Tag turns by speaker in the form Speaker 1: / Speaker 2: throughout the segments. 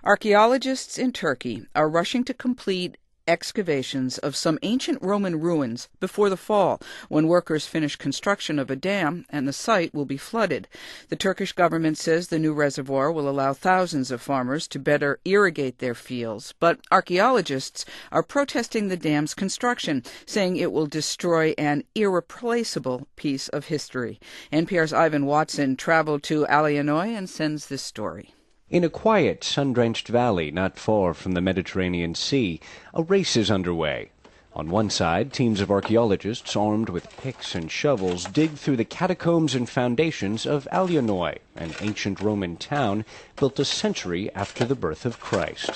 Speaker 1: Archaeologists in Turkey are rushing to complete excavations of some ancient Roman ruins before the fall, when workers finish construction of a dam and the site will be flooded. The Turkish government says the new reservoir will allow thousands of farmers to better irrigate their fields, but archaeologists are protesting the dam's construction, saying it will destroy an irreplaceable piece of history. NPR's Ivan Watson traveled to Alyanoy and sends this story.
Speaker 2: In a quiet, sun-drenched valley not far from the Mediterranean Sea, a race is underway. On one side, teams of archaeologists armed with picks and shovels dig through the catacombs and foundations of Alyanoy, an ancient Roman town built a century after the birth of Christ.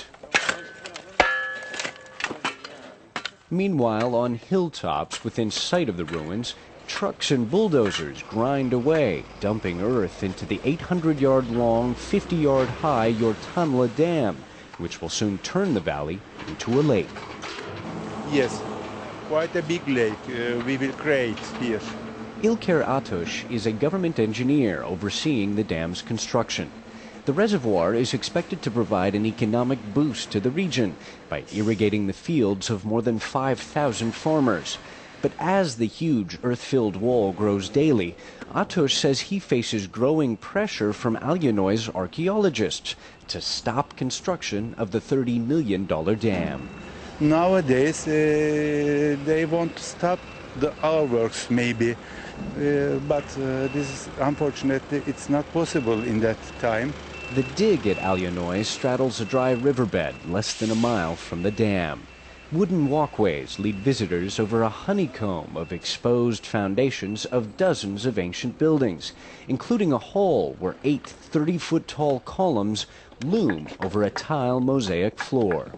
Speaker 2: Meanwhile, on hilltops within sight of the ruins, trucks and bulldozers grind away, dumping earth into the 800-yard-long, 50-yard-high Yortanlı Dam, which will soon turn the valley into a lake.
Speaker 3: Yes, quite a big lake we will create here.
Speaker 2: İlker Atoş is a government engineer overseeing the dam's construction. The reservoir is expected to provide an economic boost to the region by irrigating the fields of more than 5,000 farmers. But as the huge earth-filled wall grows daily, Atoş says he faces growing pressure from Alyanoy's archaeologists to stop construction of the $30 million dam.
Speaker 3: Nowadays, they want to stop our works, maybe, but this is unfortunately it's not possible in that time.
Speaker 2: The dig at Alyanoy straddles a dry riverbed less than a mile from the dam. Wooden walkways lead visitors over a honeycomb of exposed foundations of dozens of ancient buildings, including a hall where 8 30-foot-tall columns loom over a tile mosaic floor.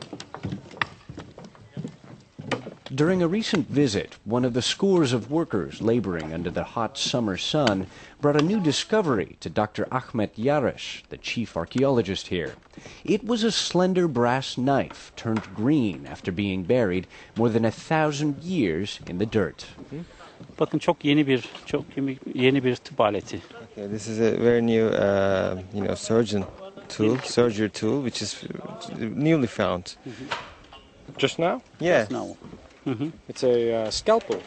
Speaker 2: During a recent visit, one of the scores of workers laboring under the hot summer sun brought a new discovery to Dr. Ahmet Yaraş, the chief archaeologist here. It was a slender brass knife turned green after being buried more than 1,000 years in the dirt.
Speaker 4: Bakın çok yeni bir tıp aleti.
Speaker 5: Okay, this is a very new, surgery tool, which is newly found.
Speaker 6: Just now?
Speaker 5: Yeah.
Speaker 4: Just now.
Speaker 6: It's a scalpel.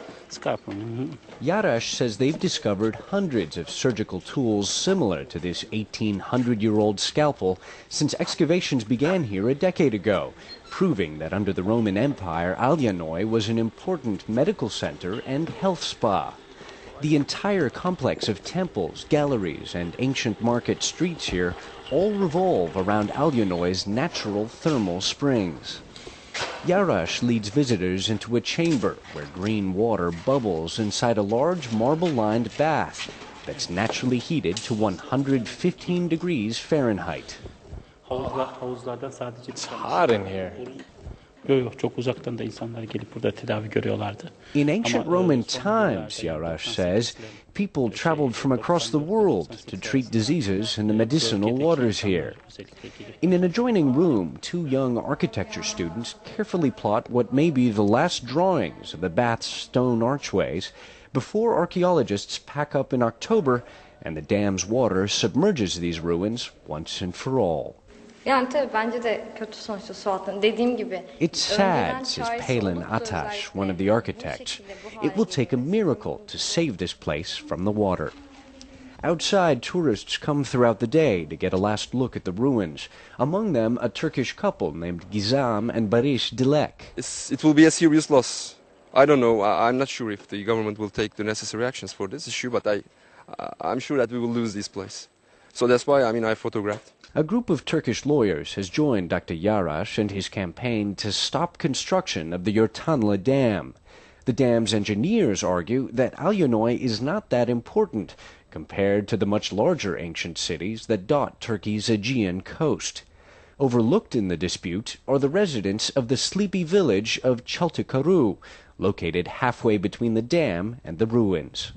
Speaker 2: Yaraş says they've discovered hundreds of surgical tools similar to this 1,800-year-old scalpel since excavations began here a decade ago, proving that under the Roman Empire, Alyanoy was an important medical center and health spa. The entire complex of temples, galleries, and ancient market streets here all revolve around Alyanoy's natural thermal springs. Yaraş leads visitors into a chamber where green water bubbles inside a large marble-lined bath that's naturally heated to 115 degrees Fahrenheit.
Speaker 6: It's hot in here.
Speaker 4: Çok uzaktan da insanlar gelip burada tedavi görüyorlardı.
Speaker 2: In ancient Roman times, Yaraş says, people traveled from across the world to treat diseases in the medicinal waters here. In an adjoining room, 2 young architecture students carefully plot what may be the last drawings of the bath's stone archways before archaeologists pack up in October and the dam's water submerges these ruins once and for all. It's sad, says Palin Atash, one of the architects. It will take a miracle to save this place from the water. Outside, tourists come throughout the day to get a last look at the ruins. Among them, a Turkish couple named Gizem and Barış Dilek.
Speaker 7: It will be a serious loss. I don't know. I'm not sure if the government will take the necessary actions for this issue, but I'm sure that we will lose this place. So that's why, I photographed.
Speaker 2: A group of Turkish lawyers has joined Dr. Yaraş and his campaign to stop construction of the Yortanlı Dam. The dam's engineers argue that Alyanoy is not that important compared to the much larger ancient cities that dot Turkey's Aegean coast. Overlooked in the dispute are the residents of the sleepy village of Çaltıkaru, located halfway between the dam and the ruins.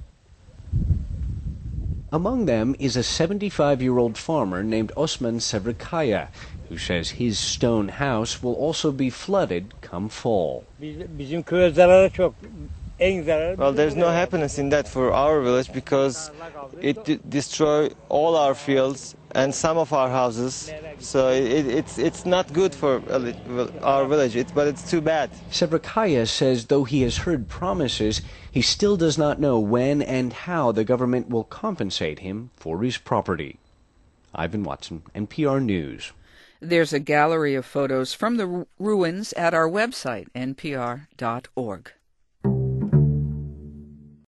Speaker 2: Among them is a 75-year-old farmer named Osman Sevrikaya, who says his stone house will also be flooded come fall.
Speaker 8: Bizim köye zararı çok.
Speaker 5: Well, there's no happiness in that for our village because it destroy all our fields and some of our houses. So it's not good for our village, but it's too bad.
Speaker 2: Sebrakaya says though he has heard promises, he still does not know when and how the government will compensate him for his property. Ivan Watson, NPR News.
Speaker 1: There's a gallery of photos from the ruins at our website, npr.org.